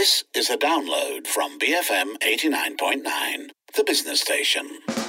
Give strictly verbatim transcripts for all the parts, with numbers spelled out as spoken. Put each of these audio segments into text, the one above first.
This is a download from B F M eighty-nine point nine, the business station.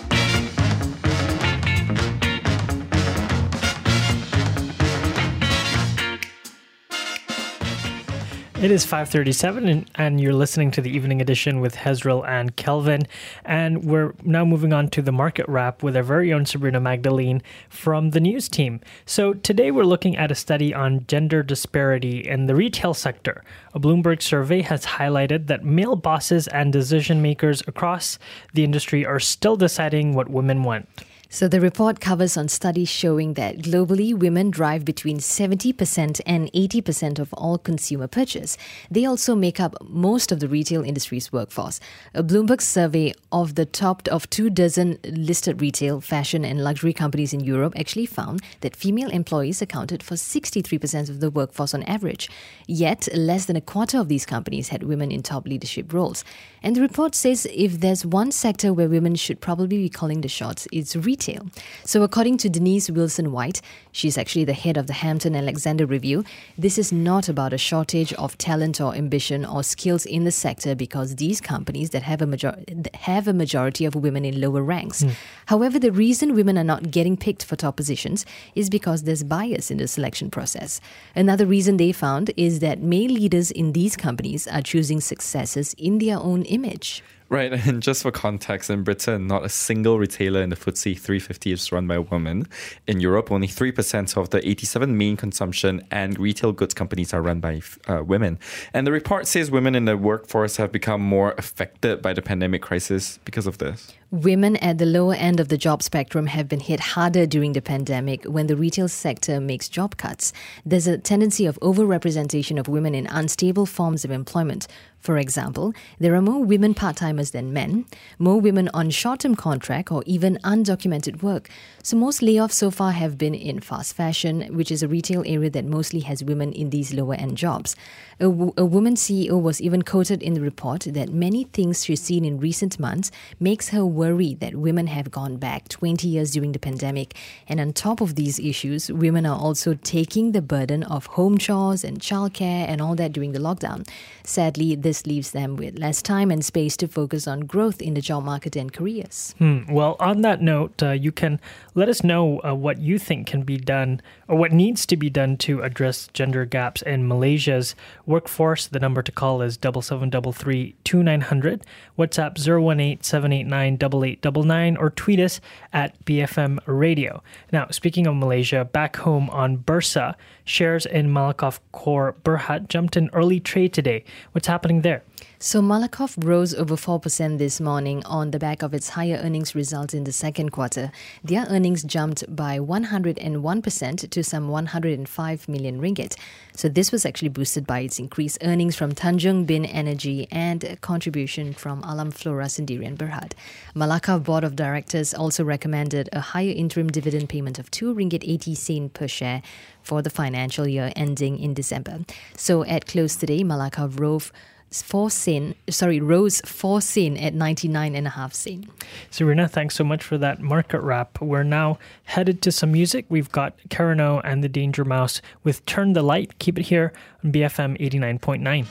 It is five thirty-seven and, and you're listening to the Evening Edition with Hezril and Kelvin. And we're now moving on to the market wrap with our very own Sabrina Magdalene from the news team. So today we're looking at a study on gender disparity in the retail sector. A Bloomberg survey has highlighted that male bosses and decision makers across the industry are still deciding what women want. So the report covers on studies showing that globally, women drive between seventy percent and eighty percent of all consumer purchase. They also make up most of the retail industry's workforce. A Bloomberg survey of the top of two dozen listed retail, fashion and luxury companies in Europe actually found that female employees accounted for sixty-three percent of the workforce on average. Yet, less than a quarter of these companies had women in top leadership roles. And the report says if there's one sector where women should probably be calling the shots, it's retail. So according to Denise Wilson-White, she's actually the head of the Hampton Alexander Review, this is not about a shortage of talent or ambition or skills in the sector because these companies that have a, major- have a majority of women in lower ranks. Mm. However, the reason women are not getting picked for top positions is because there's bias in the selection process. Another reason they found is that male leaders in these companies are choosing successors in their own image. Right, and just for context, in Britain, not a single retailer in the F T S E three fifty is run by a woman. In Europe, only three percent of the eighty-seven main consumption and retail goods companies are run by uh, women. And the report says women in the workforce have become more affected by the pandemic crisis because of this. Women at the lower end of the job spectrum have been hit harder during the pandemic when the retail sector makes job cuts. There's a tendency of overrepresentation of women in unstable forms of employment. For example, there are more women part-timers than men, more women on short-term contract or even undocumented work. So most layoffs so far have been in fast fashion, which is a retail area that mostly has women in these lower-end jobs. A, w- a woman C E O was even quoted in the report that many things she's seen in recent months makes her worry that women have gone back twenty years during the pandemic. And on top of these issues, women are also taking the burden of home chores and childcare and all that during the lockdown. Sadly, this leaves them with less time and space to focus on growth in the job market and careers. Hmm. Well, on that note, uh, you can let us know uh, what you think can be done or what needs to be done to address gender gaps in Malaysia's workforce. The number to call is seven seven three three, two nine zero zero, WhatsApp zero one eight, seven eight nine, eight eight nine nine, or tweet us at B F M Radio. Now, speaking of Malaysia, back home on Bursa, shares in Malakoff Core Berhad jumped in early trade today. What's happening there? So Malakoff rose over four percent this morning on the back of its higher earnings result in the second quarter. Their earnings jumped by one hundred one percent to some one hundred five million ringgit. So this was actually boosted by its increased earnings from Tanjung Bin Energy and a contribution from Alam Flora Sendirian Berhad. Malakoff Board of Directors also recommended a higher interim dividend payment of two ringgit eighty sen per share for the financial year ending in December. So at close today, Malakoff rose four sen, sorry, rose four sen at ninety-nine and a half sen. Serena, thanks so much for that market wrap. We're now headed to some music. We've got Karen O and the Danger Mouse with Turn the Light. Keep it here on B F M eighty-nine point nine.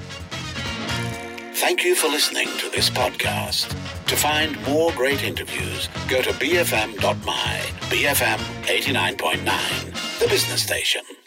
Thank you for listening to this podcast. To find more great interviews, go to b f m dot my, B F M eighty-nine point nine, the business station.